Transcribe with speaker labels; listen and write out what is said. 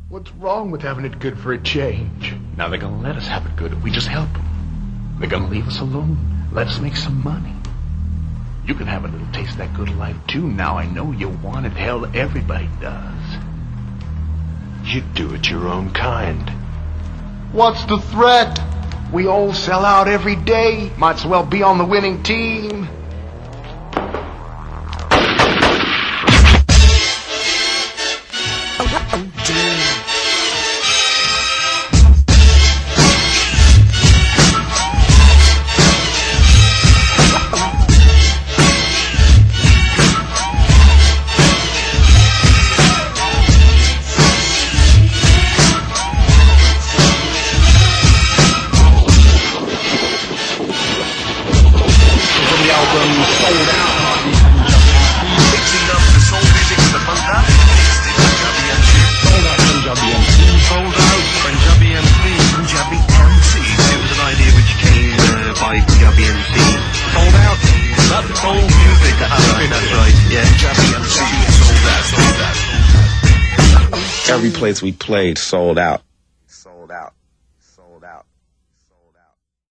Speaker 1: What's wrong with having it good for a change? Now they're gonna let us have it good if we just help them. They're gonna leave us alone, let us make some money. You can have a little taste of that good life too. Now I know you want it. Hell, everybody does.
Speaker 2: You do it your own kind.
Speaker 1: What's the threat? We all sell out every day. Might as well be on the winning team.
Speaker 3: Every place we played sold out.